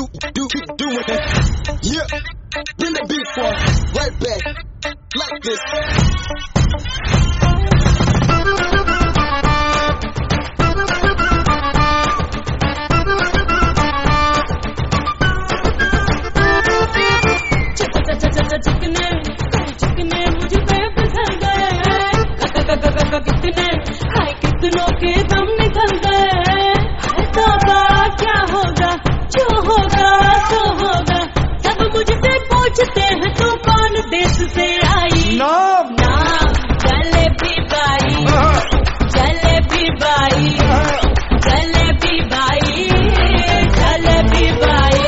keep doing it. Yeah, then the beat for right back like this. चिकने मुझे बेफिसल गए, कितनों के दम निकल गए। तौबा क्या होगा, जो होगा सो होगा। सब मुझसे पूछते हैं तू कौन देश से आई। नाम जलेबी बाई, जलेबी बाई, जलेबी बाई, जलेबी बाई।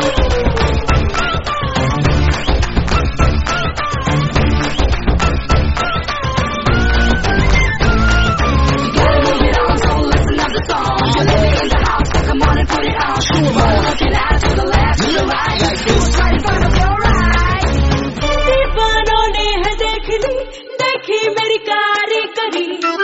दीवानों ने है देखी मेरी कारीगरी।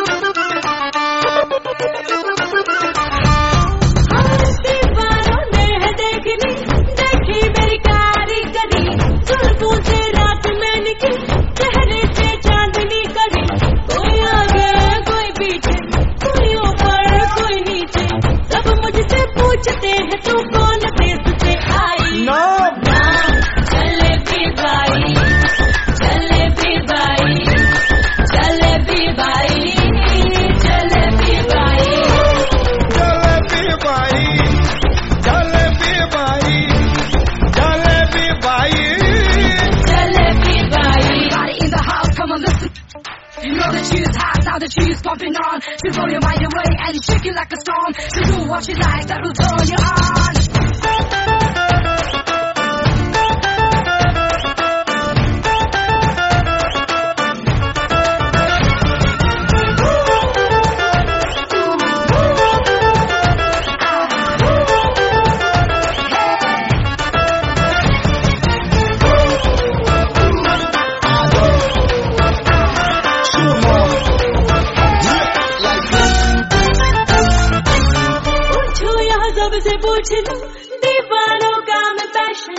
दीवानों ने है देखी मेरी कारीगरी। जुल्फों से रात में निकली, चेहरे से चांदनी करी। कोई आगे कोई पीछे, कोई ऊपर कोई नीचे। सब मुझसे पूछते हैं तू कौन देश से आई। नाम Jalebi Bai, Jalebi Bai, Jalebi Bai, Jalebi Bai, Jalebi Bai, Jalebi Bai, Jalebi Bai, Jalebi Bai. Everybody in the house, come on listen. You know that she is hot, now that she is pumping on. She blow your mind away and you shake it like a storm. She do what she likes, that will turn you on. सबसे पूछ लो दीवानों का मैं passion.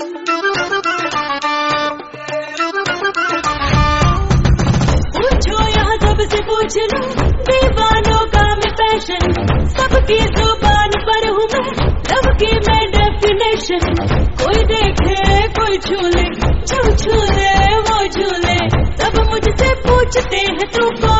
पूछो यहाँ सबसे पूछ लो दीवानों का मैं पैशन। सबकी जुबान पर हूँ मैं, लव की मैं डेफिनेशन। कोई देखे कोई छू ले, जो छू ले वो छू ले। सब मुझसे पूछते हैं तू कौन